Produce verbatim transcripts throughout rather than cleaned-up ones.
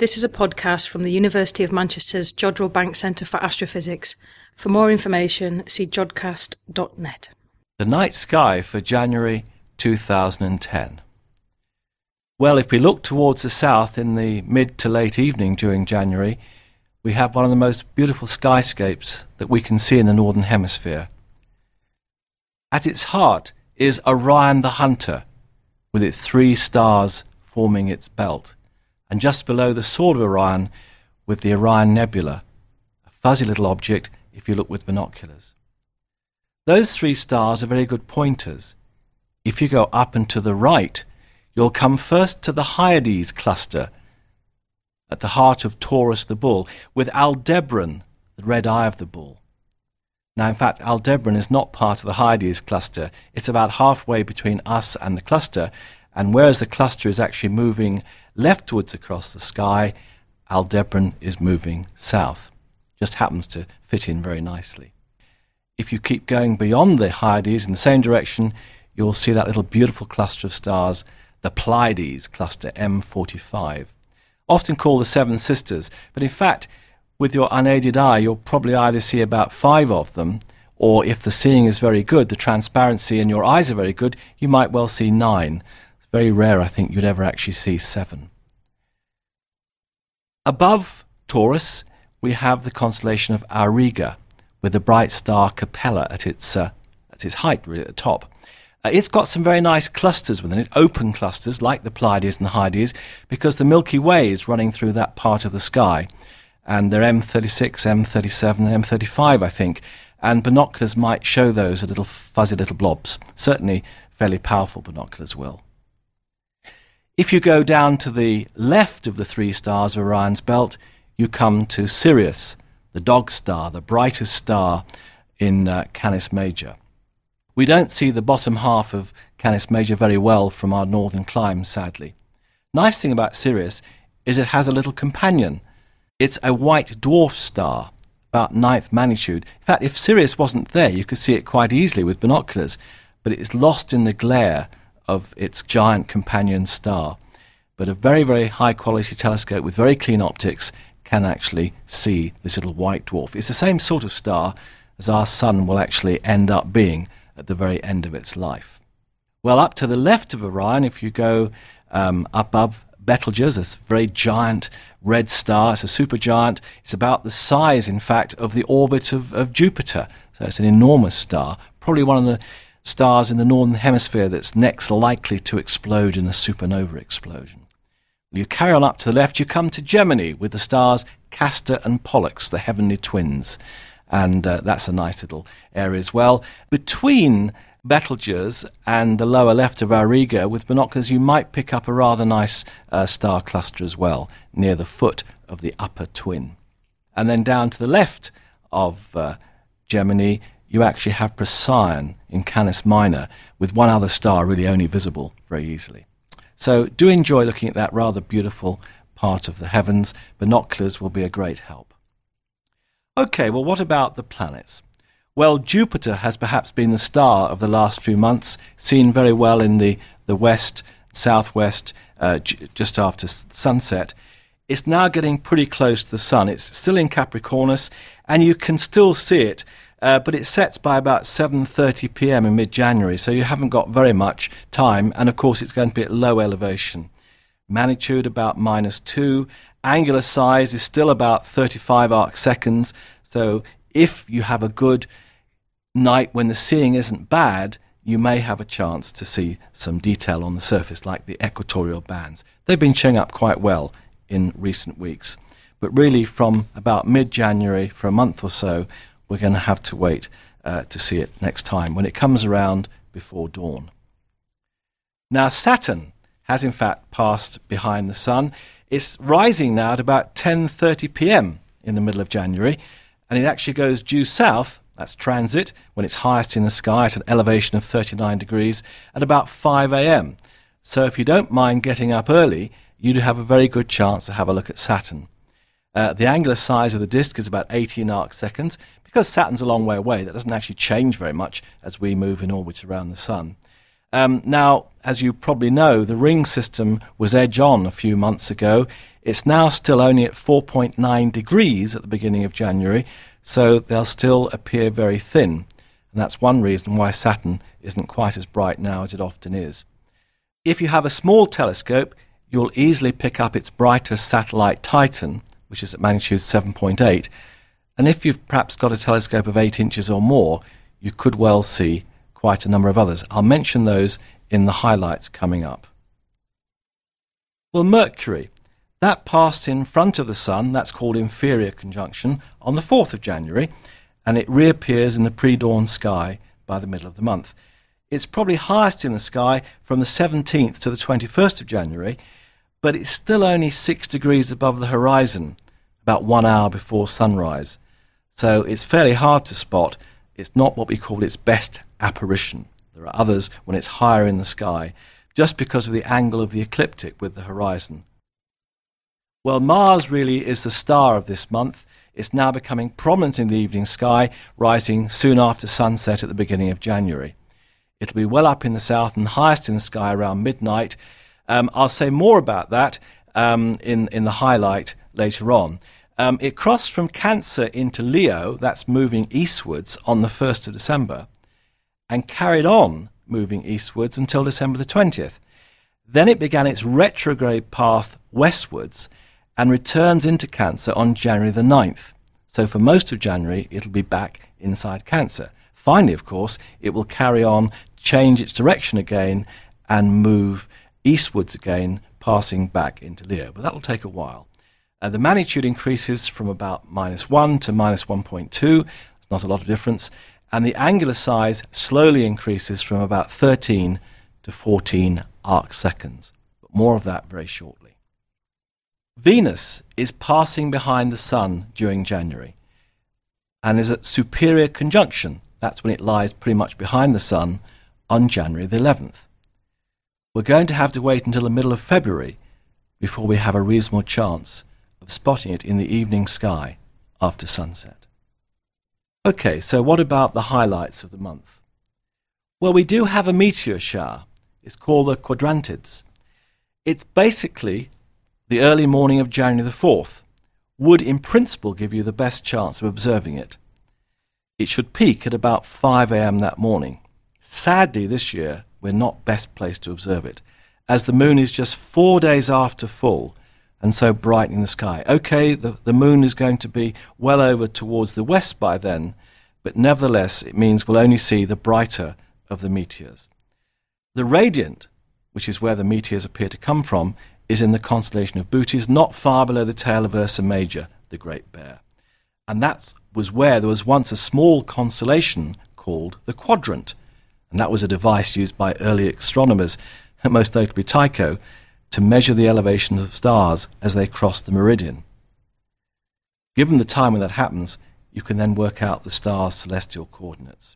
This is a podcast from the University of Manchester's Jodrell Bank Centre for Astrophysics. For more information, see jodcast dot net. The night sky for January two thousand ten. Well, if we look towards the south in the mid to late evening during January, we have one of the most beautiful skyscapes that we can see in the Northern Hemisphere. At its heart is Orion the Hunter, with its three stars forming its belt, and just below the sword of Orion with the Orion Nebula, a fuzzy little object if you look with binoculars. Those three stars are very good pointers. If you go up and to the right, you'll come first to the Hyades cluster, at the heart of Taurus the Bull, with Aldebaran, the red eye of the bull. Now, in fact, Aldebaran is not part of the Hyades cluster. It's about halfway between us and the cluster, and whereas the cluster is actually moving leftwards across the sky, Aldebaran is moving south. Just happens to fit in very nicely. If you keep going beyond the Hyades in the same direction, you'll see that little beautiful cluster of stars, the Pleiades cluster M forty-five. Often called the Seven Sisters, but in fact, with your unaided eye, you'll probably either see about five of them, or if the seeing is very good, the transparency in your eyes are very good, you might well see nine. It's very rare, I think, you'd ever actually see seven. Above Taurus, we have the constellation of Auriga, with the bright star Capella at its uh, at its height, really, at the top. Uh, it's got some very nice clusters within it, open clusters like the Pleiades and the Hyades, because the Milky Way is running through that part of the sky. And they're M thirty-six, M thirty-seven, and M thirty-five, I think. And binoculars might show those as little fuzzy little blobs. Certainly fairly powerful binoculars will. If you go down to the left of the three stars of Orion's belt, you come to Sirius, the dog star, the brightest star in uh, Canis Major. We don't see the bottom half of Canis Major very well from our northern climes, sadly. Nice thing about Sirius is it has a little companion. It's a white dwarf star, about ninth magnitude. In fact, if Sirius wasn't there, you could see it quite easily with binoculars, but it is lost in the glare of its giant companion star. But a very, very high-quality telescope with very clean optics can actually see this little white dwarf. It's the same sort of star as our Sun will actually end up being at the very end of its life. Well, up to the left of Orion, if you go um, above Betelgeuse, this very giant red star, it's a supergiant. It's about the size, in fact, of the orbit of, of Jupiter. So it's an enormous star, probably one of the stars in the northern hemisphere that's next likely to explode in a supernova explosion. You carry on up to the left, you come to Gemini with the stars Castor and Pollux, the heavenly twins. And uh, that's a nice little area as well. Between Betelgeuse and the lower left of Auriga, with binoculars, you might pick up a rather nice uh, star cluster as well, near the foot of the upper twin. And then down to the left of uh, Gemini, you actually have Procyon in Canis Minor, with one other star really only visible very easily. So do enjoy looking at that rather beautiful part of the heavens. Binoculars will be a great help. Okay, well, what about the planets? Well, Jupiter has perhaps been the star of the last few months, seen very well in the, the west, southwest, uh, j- just after s- sunset. It's now getting pretty close to the sun. It's still in Capricornus, and you can still see it, uh, but it sets by about seven thirty p.m. in mid-January, so you haven't got very much time, and of course it's going to be at low elevation. Magnitude about minus two. Angular size is still about thirty-five arc seconds, so if you have a good night when the seeing isn't bad, you may have a chance to see some detail on the surface, like the equatorial bands. They've been showing up quite well in recent weeks. But really, from about mid-January, for a month or so, we're going to have to wait uh, to see it next time, when it comes around before dawn. Now, Saturn has in fact passed behind the Sun. It's rising now at about ten thirty p.m. in the middle of January, and it actually goes due south, that's transit, when it's highest in the sky at an elevation of thirty-nine degrees, at about five a.m. So if you don't mind getting up early, you'd have a very good chance to have a look at Saturn. Uh, the angular size of the disk is about eighteen arc seconds. Because Saturn's a long way away, that doesn't actually change very much as we move in orbit around the Sun. Um, now, as you probably know, the ring system was edge on a few months ago. It's now still only at four point nine degrees at the beginning of January, so they'll still appear very thin. And that's one reason why Saturn isn't quite as bright now as it often is. If you have a small telescope, you'll easily pick up its brightest satellite, Titan, which is at magnitude seven point eight. And if you've perhaps got a telescope of eight inches or more, you could well see quite a number of others. I'll mention those in the highlights coming up. Well, Mercury, that passed in front of the Sun, that's called inferior conjunction, on the fourth of January, and it reappears in the pre-dawn sky by the middle of the month. It's probably highest in the sky from the seventeenth to the twenty-first of January, but it's still only six degrees above the horizon, about one hour before sunrise. So it's fairly hard to spot. It's not what we call its best apparition. There are others when it's higher in the sky, just because of the angle of the ecliptic with the horizon. Well, Mars really is the star of this month. It's now becoming prominent in the evening sky, rising soon after sunset at the beginning of January. It'll be well up in the south and highest in the sky around midnight. Um, I'll say more about that um, in, in the highlight later on. Um, it crossed from Cancer into Leo, that's moving eastwards, on the first of December, and carried on moving eastwards until December the twentieth. Then it began its retrograde path westwards and returns into Cancer on January the ninth. So for most of January, it'll be back inside Cancer. Finally, of course, it will carry on, change its direction again, and move eastwards again, passing back into Leo. But that'll take a while. Uh, the magnitude increases from about minus one to minus one point two. It's not a lot of difference. And the angular size slowly increases from about thirteen to fourteen arc seconds. But more of that very shortly. Venus is passing behind the Sun during January and is at superior conjunction. That's when it lies pretty much behind the Sun on January the eleventh. We're going to have to wait until the middle of February before we have a reasonable chance of spotting it in the evening sky after sunset. Okay, so what about the highlights of the month? Well, we do have a meteor shower. It's called the Quadrantids. It's basically the early morning of January the fourth. Would, in principle, give you the best chance of observing it. It should peak at about five a m that morning. Sadly, this year, we're not best placed to observe it, as the moon is just four days after full, and so brightening the sky. Okay, the, the moon is going to be well over towards the west by then, but nevertheless it means we'll only see the brighter of the meteors. The radiant, which is where the meteors appear to come from, is in the constellation of Bootes, not far below the tail of Ursa Major, the Great Bear. And that was where there was once a small constellation called the Quadrant, and that was a device used by early astronomers, most notably Tycho, to measure the elevation of stars as they cross the meridian. Given the time when that happens, you can then work out the star's celestial coordinates.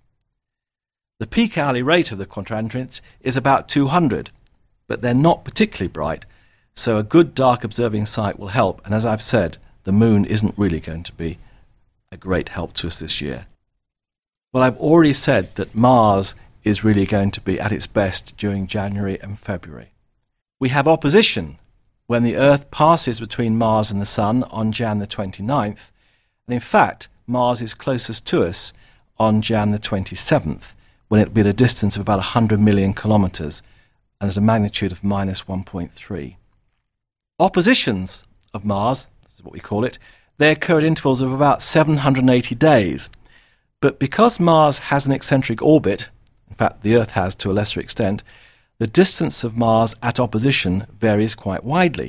The peak hourly rate of the Quadrantids is about two hundred, but they're not particularly bright, so a good dark observing sight will help, and as I've said, the moon isn't really going to be a great help to us this year. Well, I've already said that Mars is really going to be at its best during January and February. We have opposition when the Earth passes between Mars and the Sun on January the twenty-ninth, and in fact, Mars is closest to us on January the twenty-seventh, when it will be at a distance of about one hundred million kilometres and at a magnitude of minus one point three. Oppositions of Mars, this is what we call it, they occur at intervals of about seven hundred eighty days. But because Mars has an eccentric orbit, in fact the Earth has to a lesser extent, the distance of Mars at opposition varies quite widely.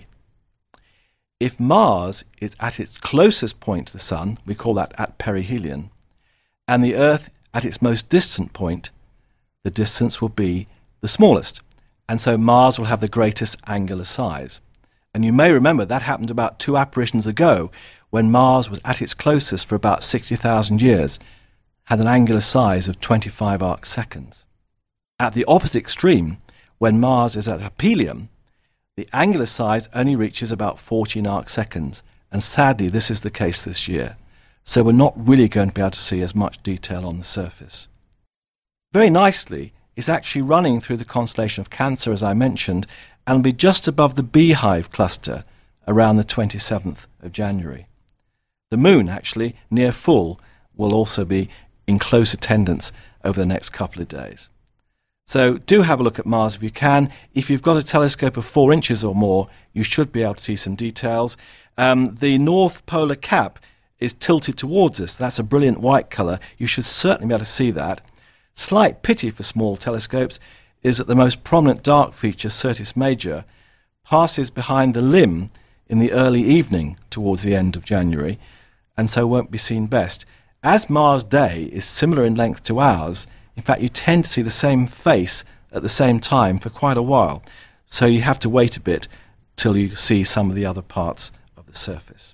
If Mars is at its closest point to the Sun, we call that at perihelion, and the Earth at its most distant point, the distance will be the smallest, and so Mars will have the greatest angular size. And you may remember that happened about two apparitions ago, when Mars was at its closest for about sixty thousand years, had an angular size of twenty-five arc seconds. At the opposite extreme, when Mars is at aphelion, the angular size only reaches about fourteen arc seconds, and sadly this is the case this year, so we're not really going to be able to see as much detail on the surface. Very nicely, is actually running through the constellation of Cancer, as I mentioned, and will be just above the Beehive cluster around the twenty-seventh of January. The moon, actually, near full, will also be in close attendance over the next couple of days. So do have a look at Mars if you can. If you've got a telescope of four inches or more, you should be able to see some details. Um, the North Polar Cap is tilted towards us. That's a brilliant white colour. You should certainly be able to see that. Slight pity for small telescopes is that the most prominent dark feature, Syrtis Major, passes behind the limb in the early evening towards the end of January, and so won't be seen best. As Mars' day is similar in length to ours, in fact, you tend to see the same face at the same time for quite a while, so you have to wait a bit till you see some of the other parts of the surface.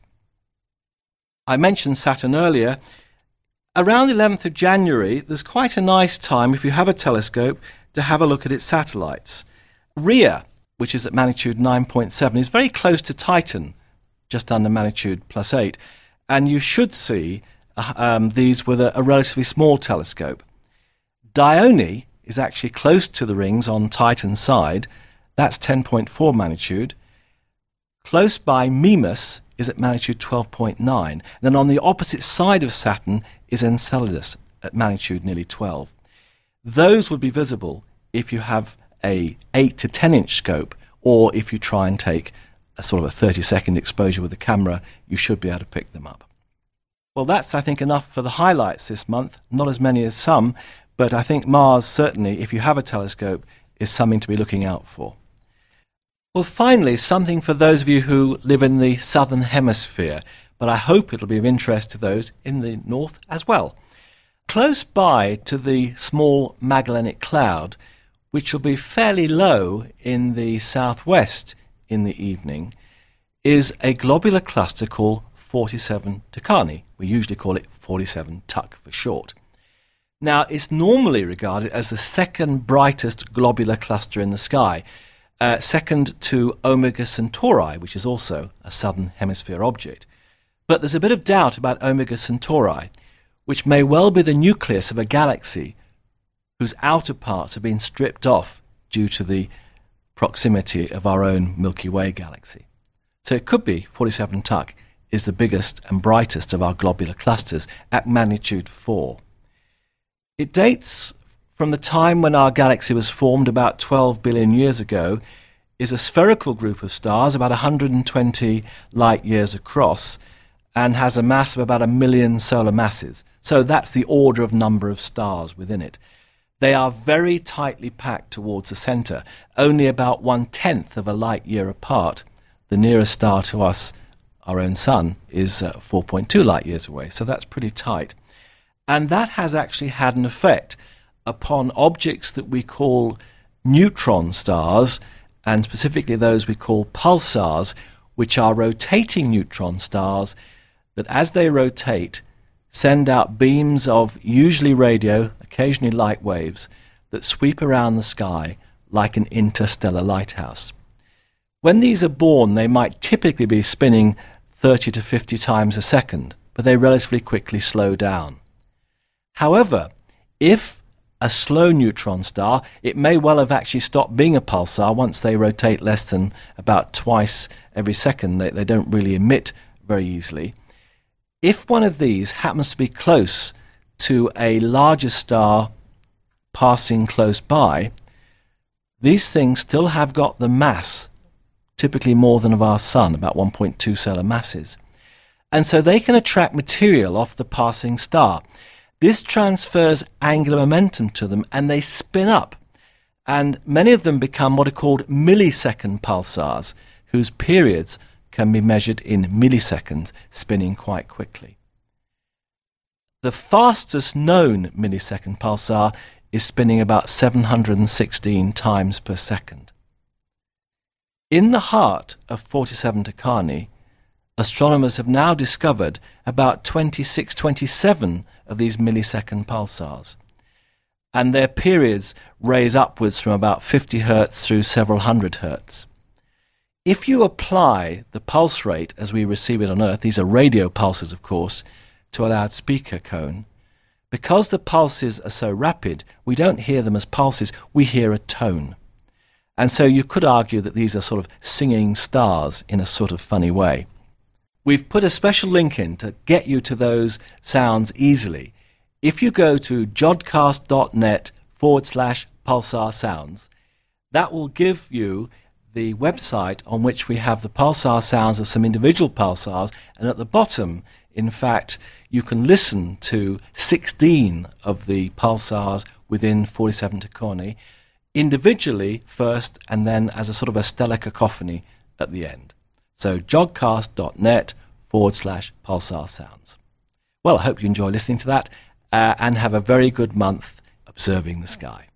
I mentioned Saturn earlier. Around the eleventh of January, there's quite a nice time, if you have a telescope, to have a look at its satellites. Rhea, which is at magnitude nine point seven, is very close to Titan, just under magnitude plus eight, and you should see uh, um, these with a, a relatively small telescope. Dione is actually close to the rings on Titan's side. That's ten point four magnitude. Close by, Mimas is at magnitude twelve point nine. Then on the opposite side of Saturn is Enceladus at magnitude nearly twelve. Those would be visible if you have a eight to ten inch scope, or if you try and take a sort of a thirty second exposure with the camera, you should be able to pick them up. Well, that's, I think, enough for the highlights this month. Not as many as some, but I think Mars, certainly, if you have a telescope, is something to be looking out for. Well, finally, something for those of you who live in the southern hemisphere, but I hope it'll be of interest to those in the north as well. Close by to the small Magellanic Cloud, which will be fairly low in the southwest in the evening, is a globular cluster called forty-seven Tucani. We usually call it forty-seven Tuc for short. Now, it's normally regarded as the second brightest globular cluster in the sky, uh, second to Omega Centauri, which is also a southern hemisphere object. But there's a bit of doubt about Omega Centauri, which may well be the nucleus of a galaxy whose outer parts have been stripped off due to the proximity of our own Milky Way galaxy. So it could be forty-seven Tuc is the biggest and brightest of our globular clusters at magnitude four. It dates from the time when our galaxy was formed about twelve billion years ago, is a spherical group of stars about one hundred twenty light years across, and has a mass of about a million solar masses. So that's the order of number of stars within it. They are very tightly packed towards the centre, only about one-tenth of a light year apart. The nearest star to us, our own sun, is uh, four point two light years away, so that's pretty tight. And that has actually had an effect upon objects that we call neutron stars, and specifically those we call pulsars, which are rotating neutron stars that, as they rotate, send out beams of usually radio, occasionally light waves, that sweep around the sky like an interstellar lighthouse. When these are born, they might typically be spinning thirty to fifty times a second, but they relatively quickly slow down. However, if a slow neutron star, it may well have actually stopped being a pulsar once they rotate less than about twice every second. They, they don't really emit very easily. If one of these happens to be close to a larger star passing close by, these things still have got the mass, typically more than of our sun, about one point two solar masses. And so they can attract material off the passing star. This transfers angular momentum to them, and they spin up. And many of them become what are called millisecond pulsars, whose periods can be measured in milliseconds, spinning quite quickly. The fastest known millisecond pulsar is spinning about seven hundred sixteen times per second. In the heart of forty-seven Tucani, astronomers have now discovered about twenty-six, twenty-seven of these millisecond pulsars, and their periods raise upwards from about fifty hertz through several hundred hertz. If you apply the pulse rate as we receive it on Earth, these are radio pulses, of course, to a loudspeaker cone, because the pulses are so rapid, we don't hear them as pulses, we hear a tone. And so you could argue that these are sort of singing stars in a sort of funny way. We've put a special link in to get you to those sounds easily. If you go to jodcast.net forward slash pulsar sounds, that will give you the website on which we have the pulsar sounds of some individual pulsars, and at the bottom, in fact, you can listen to sixteen of the pulsars within forty-seven Tacconi, individually first, and then as a sort of a stellar cacophony at the end. So jodcast.net forward slash pulsar sounds. Well, I hope you enjoy listening to that, uh, and have a very good month observing the sky.